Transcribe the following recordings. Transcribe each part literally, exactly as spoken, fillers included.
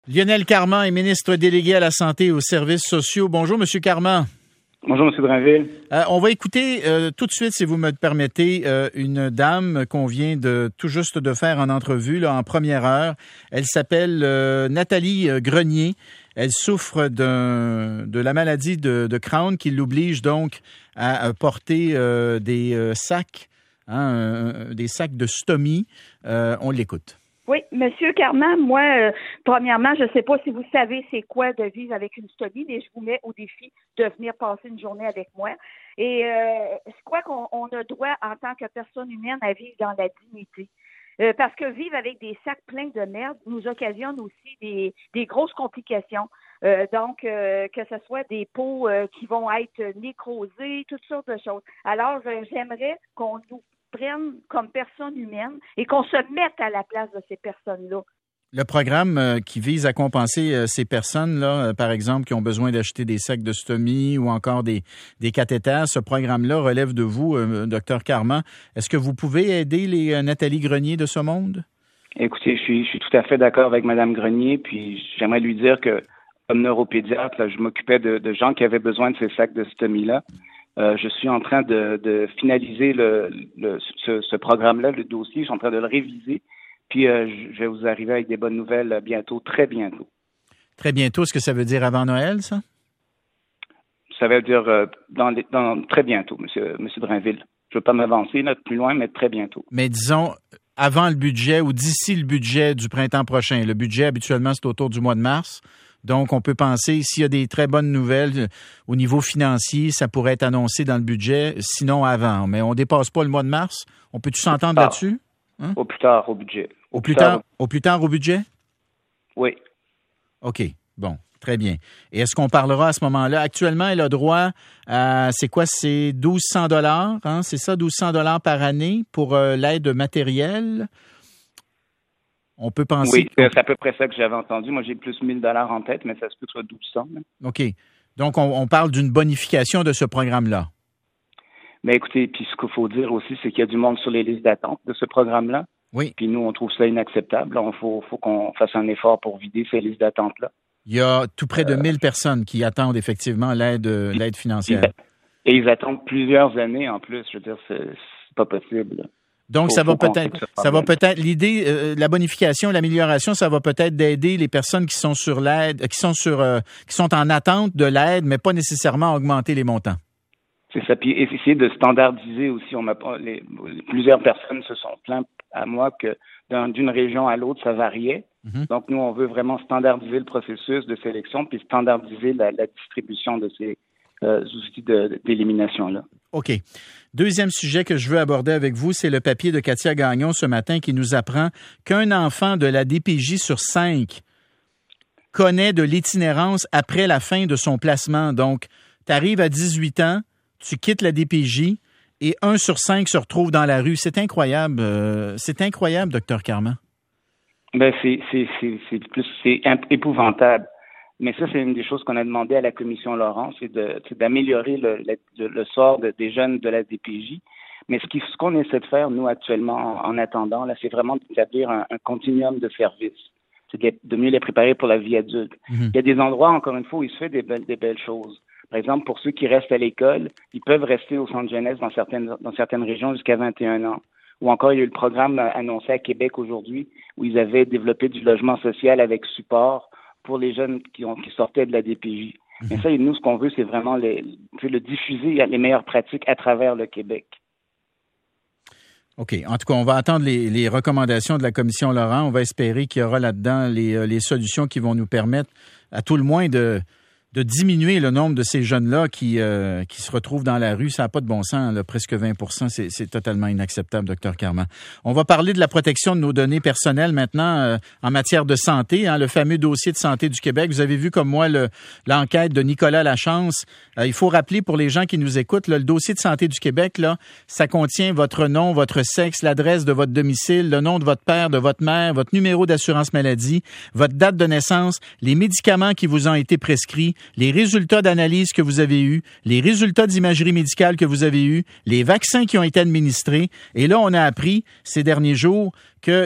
Lionel Carman est ministre délégué à la Santé et aux services sociaux. Bonjour, Monsieur Carman. Bonjour, M. Drainville. Euh, on va écouter euh, tout de suite, si vous me le permettez, euh, une dame qu'on vient de tout juste de faire en entrevue, là, en première heure. Elle s'appelle euh, Nathalie Grenier. Elle souffre d'un, de la maladie de, de Crohn qui l'oblige donc à, à porter euh, des euh, sacs, hein, euh, des sacs de stomie. Euh, on l'écoute. Oui, Monsieur Carman, moi, euh, premièrement, je ne sais pas si vous savez c'est quoi de vivre avec une stomie, mais je vous mets au défi de venir passer une journée avec moi. Et euh, je crois qu'on on a droit, en tant que personne humaine, à vivre dans la dignité. Euh, parce que vivre avec des sacs pleins de merde nous occasionne aussi des, des grosses complications. Euh, donc, euh, que ce soit des peaux euh, qui vont être nécrosées, toutes sortes de choses. Alors, euh, j'aimerais qu'on nous prennent comme personne humaine et qu'on se mette à la place de ces personnes-là. Le programme euh, qui vise à compenser euh, ces personnes-là, euh, par exemple, qui ont besoin d'acheter des sacs de stomie ou encore des, des cathéters, ce programme-là relève de vous, euh, Dr Carman. Est-ce que vous pouvez aider les euh, Nathalie Grenier de ce monde? Écoutez, je suis, je suis tout à fait d'accord avec Mme Grenier, puis j'aimerais lui dire que, comme neuropédiatre, là, je m'occupais de, de gens qui avaient besoin de ces sacs de stomie-là. Euh, je suis en train de, de finaliser le, le, ce, ce programme-là, le dossier. Je suis en train de le réviser. Puis, euh, je vais vous arriver avec des bonnes nouvelles bientôt, très bientôt. Très bientôt, est-ce que ça veut dire avant Noël, ça? Ça veut dire euh, dans, les, dans très bientôt, Monsieur, Monsieur Drainville. Je ne veux pas m'avancer là, plus loin, mais très bientôt. Mais disons, avant le budget ou d'ici le budget du printemps prochain. Le budget, habituellement, c'est autour du mois de mars. Donc, on peut penser, s'il y a des très bonnes nouvelles au niveau financier, ça pourrait être annoncé dans le budget, sinon avant. Mais on ne dépasse pas le mois de mars. On peut-tu s'entendre là-dessus? Hein? Au plus tard, au budget. Au, au plus tard, tard, au plus tard au budget? Oui. OK. Bon, très bien. Et est-ce qu'on parlera à ce moment-là? Actuellement, elle a droit à, c'est quoi? C'est douze cents dollars, hein? C'est ça, douze cents dollars par année pour euh, l'aide matérielle? On peut penser... Oui, c'est à peu près ça que j'avais entendu. Moi, j'ai plus mille dollars en tête, mais ça se peut que ce soit douze cents. Hein. OK. Donc, on, on parle d'une bonification de ce programme-là. Mais écoutez, puis ce qu'il faut dire aussi, c'est qu'il y a du monde sur les listes d'attente de ce programme-là. Oui. Puis nous, on trouve ça inacceptable. Il faut, faut qu'on fasse un effort pour vider ces listes d'attente-là. Il y a tout près de mille euh... personnes qui attendent effectivement l'aide, l'aide financière. Et ils attendent plusieurs années en plus. Je veux dire, c'est, c'est pas possible. Donc, faut, ça va peut-être, ça va peut-être, l'idée, euh, la bonification, l'amélioration, ça va peut-être d'aider les personnes qui sont sur l'aide, qui sont sur, euh, qui sont en attente de l'aide, mais pas nécessairement augmenter les montants. C'est ça. Puis essayer de standardiser aussi. On m'a les, plusieurs personnes se sont plaintes à moi que dans, d'une région à l'autre, ça variait. Mm-hmm. Donc, nous, on veut vraiment standardiser le processus de sélection puis standardiser la, la distribution de ces euh, outils de, d'élimination-là. OK. Deuxième sujet que je veux aborder avec vous, c'est le papier de Katia Gagnon ce matin qui nous apprend qu'un enfant de la D P J sur cinq connaît de l'itinérance après la fin de son placement. Donc, tu arrives à dix-huit ans, tu quittes la D P J et un sur cinq se retrouve dans la rue. C'est incroyable. Euh, c'est incroyable, Dr Carman. Ben, c'est, c'est, c'est, c'est plus, c'est épouvantable. Mais ça, c'est une des choses qu'on a demandé à la commission Laurent, c'est, de, c'est d'améliorer le, le, le sort de, des jeunes de la D P J. Mais ce, qui, ce qu'on essaie de faire, nous, actuellement, en, en attendant, là, c'est vraiment d'établir un, un continuum de services. C'est de, de mieux les préparer pour la vie adulte. Mm-hmm. Il y a des endroits, encore une fois, où il se fait des belles, des belles choses. Par exemple, pour ceux qui restent à l'école, ils peuvent rester au centre jeunesse dans certaines, dans certaines régions jusqu'à vingt et un ans. Ou encore, il y a eu le programme annoncé à Québec aujourd'hui, où ils avaient développé du logement social avec support pour les jeunes qui, ont, qui sortaient de la D P J. Mm-hmm. Mais ça, nous, ce qu'on veut, c'est vraiment les, c'est le diffuser les meilleures pratiques à travers le Québec. OK. En tout cas, on va attendre les, les recommandations de la commission Laurent. On va espérer qu'il y aura là-dedans les, les solutions qui vont nous permettre, à tout le moins, de... de diminuer le nombre de ces jeunes-là qui euh, qui se retrouvent dans la rue. Ça n'a pas de bon sens, là, presque vingt pour cent. C'est, c'est totalement inacceptable, Dr Carman. On va parler de la protection de nos données personnelles maintenant euh, en matière de santé, hein, le fameux dossier de santé du Québec. Vous avez vu comme moi le, l'enquête de Nicolas Lachance. Euh, il faut rappeler pour les gens qui nous écoutent, là, le dossier de santé du Québec, là, ça contient votre nom, votre sexe, l'adresse de votre domicile, le nom de votre père, de votre mère, votre numéro d'assurance maladie, votre date de naissance, les médicaments qui vous ont été prescrits, les résultats d'analyse que vous avez eus, les résultats d'imagerie médicale que vous avez eus, les vaccins qui ont été administrés. Et là, on a appris ces derniers jours qu'il y a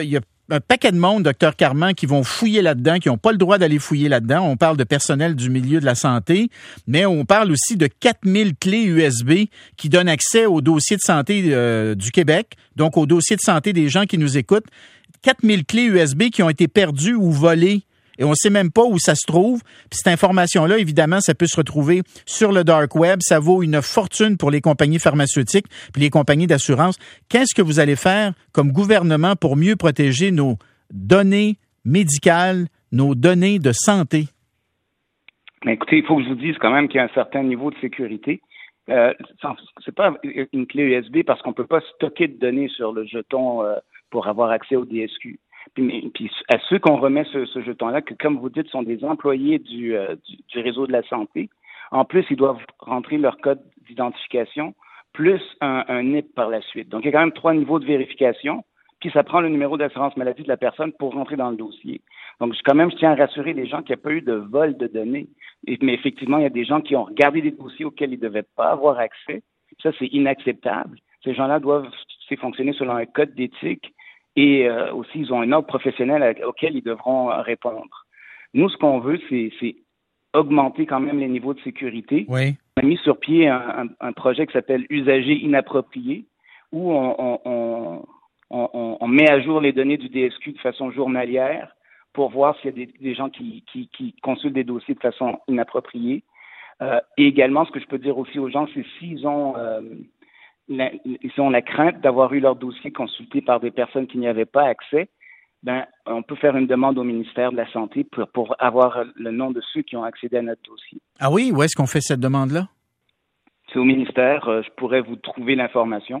un paquet de monde, docteur Carman, qui vont fouiller là-dedans, qui n'ont pas le droit d'aller fouiller là-dedans. On parle de personnel du milieu de la santé, mais on parle aussi de quatre mille clés U S B qui donnent accès au dossier de santé euh, du Québec, donc au dossier de santé des gens qui nous écoutent. quatre mille clés U S B qui ont été perdues ou volées. Et on ne sait même pas où ça se trouve. Puis cette information-là, évidemment, ça peut se retrouver sur le dark web. Ça vaut une fortune pour les compagnies pharmaceutiques puis les compagnies d'assurance. Qu'est-ce que vous allez faire comme gouvernement pour mieux protéger nos données médicales, nos données de santé? Mais écoutez, il faut que je vous dise quand même qu'il y a un certain niveau de sécurité. Euh, c'est pas une clé U S B parce qu'on peut pas stocker de données sur le jeton euh, pour avoir accès au D S Q. Puis, puis à ceux qu'on remet ce, ce jeton-là, que comme vous dites, sont des employés du, euh, du, du réseau de la santé, en plus, ils doivent rentrer leur code d'identification, plus un, un N I P par la suite. Donc, il y a quand même trois niveaux de vérification, puis ça prend le numéro d'assurance maladie de la personne pour rentrer dans le dossier. Donc, quand même, je tiens à rassurer les gens qu'il n'y a pas eu de vol de données. Et, mais effectivement, il y a des gens qui ont regardé des dossiers auxquels ils ne devaient pas avoir accès. Ça, c'est inacceptable. Ces gens-là doivent fonctionner selon un code d'éthique. Et euh, aussi, ils ont un ordre professionnel auquel ils devront euh, répondre. Nous, ce qu'on veut, c'est, c'est augmenter quand même les niveaux de sécurité. Oui. On a mis sur pied un, un, un projet qui s'appelle « Usagers inappropriés » où on, on, on, on, on met à jour les données du D S Q de façon journalière pour voir s'il y a des, des gens qui, qui, qui consultent des dossiers de façon inappropriée. Euh, et également, ce que je peux dire aussi aux gens, c'est s'ils ont... Euh, La, ils ont la crainte d'avoir eu leur dossier consulté par des personnes qui n'y avaient pas accès, ben, on peut faire une demande au ministère de la Santé pour, pour avoir le nom de ceux qui ont accédé à notre dossier. Ah oui? Où est-ce qu'on fait cette demande-là? C'est au ministère. Euh, je pourrais vous trouver l'information.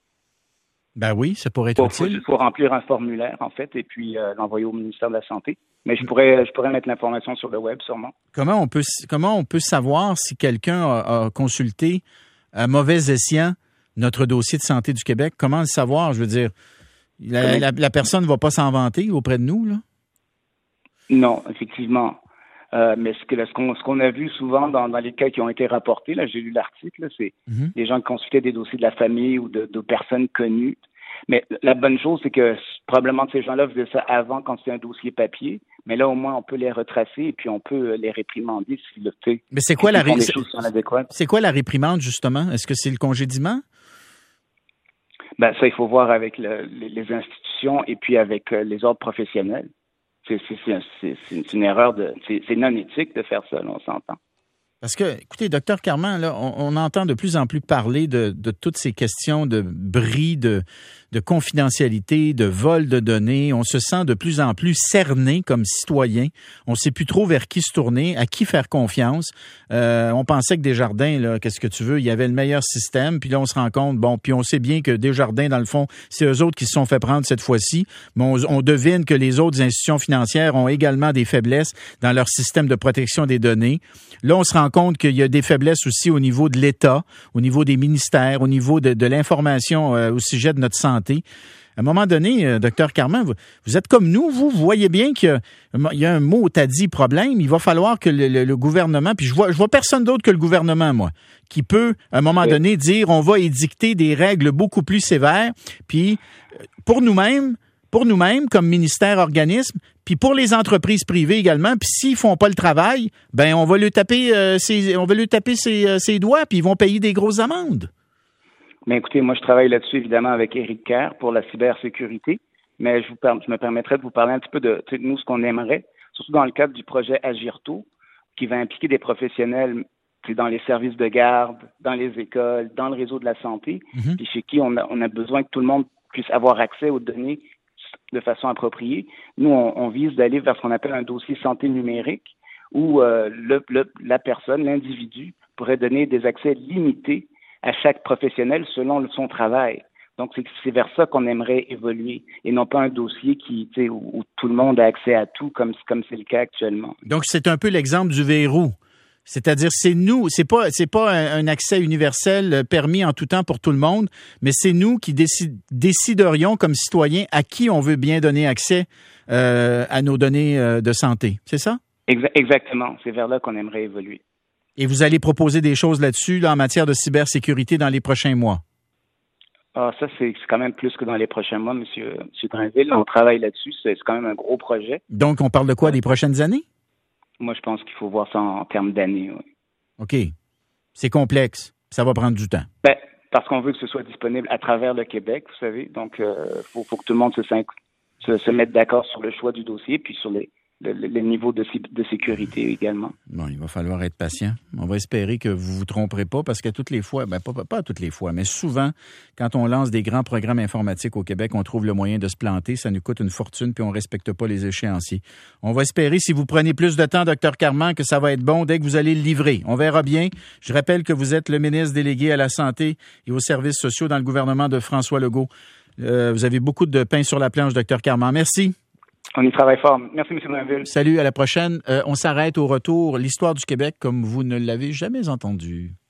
Ben oui, ça pourrait être pour, utile. Il faut remplir un formulaire, en fait, et puis euh, l'envoyer au ministère de la Santé. Mais je pourrais, je pourrais mettre l'information sur le web, sûrement. Comment on peut, comment on peut savoir si quelqu'un a, a consulté à mauvais escient notre dossier de santé du Québec? Comment le savoir? Je veux dire, la, la, la personne ne va pas s'en vanter auprès de nous, là? Non, effectivement. Euh, mais ce, que, ce, qu'on, ce qu'on a vu souvent dans, dans les cas qui ont été rapportés, là, j'ai lu l'article, là, c'est mm-hmm. des gens qui consultaient des dossiers de la famille ou de, de personnes connues. Mais la bonne chose, c'est que probablement ces gens-là faisaient ça avant quand c'était un dossier papier. Mais là, au moins, on peut les retracer et puis on peut les réprimander s'ils le font. Mais c'est quoi, la ré... c'est... c'est quoi la réprimande, justement? Est-ce que c'est le congédiement? Ben, ça, il faut voir avec le, les, les institutions et puis avec euh, les ordres professionnels. C'est, c'est, c'est, c'est, c'est une erreur de, c'est, c'est non éthique de faire ça, là, on s'entend. Parce que, écoutez, docteur Carman, là, on, on entend de plus en plus parler de, de toutes ces questions de bris, de, de confidentialité, de vol de données. On se sent de plus en plus cerné comme citoyen. On ne sait plus trop vers qui se tourner, à qui faire confiance. Euh, on pensait que Desjardins, là, qu'est-ce que tu veux, il y avait le meilleur système. Puis là, on se rend compte, bon, puis on sait bien que Desjardins, dans le fond, c'est eux autres qui se sont fait prendre cette fois-ci. Mais on, on devine que les autres institutions financières ont également des faiblesses dans leur système de protection des données. Là, on se rend compte qu'il y a des faiblesses aussi au niveau de l'État, au niveau des ministères, au niveau de, de l'information euh, au sujet de notre santé. À un moment donné, euh, docteur Carman, vous, vous êtes comme nous, vous, vous voyez bien qu'il y a, il y a un mot t'as dit problème. Il va falloir que le, le, le gouvernement, puis je vois, je vois personne d'autre que le gouvernement, moi, qui peut, à un moment donné, dire on va édicter des règles beaucoup plus sévères, puis pour nous-mêmes, pour nous-mêmes, comme ministère, organisme, puis pour les entreprises privées également, puis s'ils font pas le travail, ben on va lui taper, euh, ses, on va lui taper ses, euh, ses doigts, puis ils vont payer des grosses amendes. Mais écoutez, moi je travaille là-dessus évidemment avec Éric Kerr pour la cybersécurité, mais je, vous, je me permettrais de vous parler un petit peu de nous ce qu'on aimerait, surtout dans le cadre du projet Agirto, qui va impliquer des professionnels dans les services de garde, dans les écoles, dans le réseau de la santé, mm-hmm. puis chez qui on a, on a besoin que tout le monde puisse avoir accès aux données de façon appropriée. Nous, on, on vise d'aller vers ce qu'on appelle un dossier santé numérique où euh, le, le, la personne, l'individu, pourrait donner des accès limités à chaque professionnel selon son travail. Donc, c'est, c'est vers ça qu'on aimerait évoluer et non pas un dossier qui, tu sais, où, où tout le monde a accès à tout comme, comme c'est le cas actuellement. Donc, c'est un peu l'exemple du verrou. C'est-à-dire, c'est nous, c'est pas, c'est pas un accès universel permis en tout temps pour tout le monde, mais c'est nous qui décid, déciderions comme citoyens à qui on veut bien donner accès euh, à nos données euh, de santé. C'est ça? Exactement. C'est vers là qu'on aimerait évoluer. Et vous allez proposer des choses là-dessus, là, en matière de cybersécurité dans les prochains mois? Ah, ça, c'est, c'est quand même plus que dans les prochains mois, Monsieur, Monsieur Drainville. On travaille là-dessus. C'est, c'est quand même un gros projet. Donc, on parle de quoi, des prochaines années? Moi, je pense qu'il faut voir ça en, en termes d'années. Oui. OK. C'est complexe. Ça va prendre du temps. Ben, parce qu'on veut que ce soit disponible à travers le Québec, vous savez. Donc, il euh, faut, faut que tout le monde se, se, se mette d'accord sur le choix du dossier, puis sur les Le, le, le niveau de, de sécurité également. Bon, il va falloir être patient. On va espérer que vous vous tromperez pas parce que toutes les fois, ben pas, pas toutes les fois, mais souvent, quand on lance des grands programmes informatiques au Québec, on trouve le moyen de se planter. Ça nous coûte une fortune puis on respecte pas les échéanciers. On va espérer, si vous prenez plus de temps, docteur Carman, que ça va être bon dès que vous allez le livrer. On verra bien. Je rappelle que vous êtes le ministre délégué à la Santé et aux services sociaux dans le gouvernement de François Legault. Euh, vous avez beaucoup de pain sur la planche, docteur Carman. Merci. On y travaille fort. Merci, M. Drainville. Salut, à la prochaine. Euh, on s'arrête au retour. L'histoire du Québec comme vous ne l'avez jamais entendue.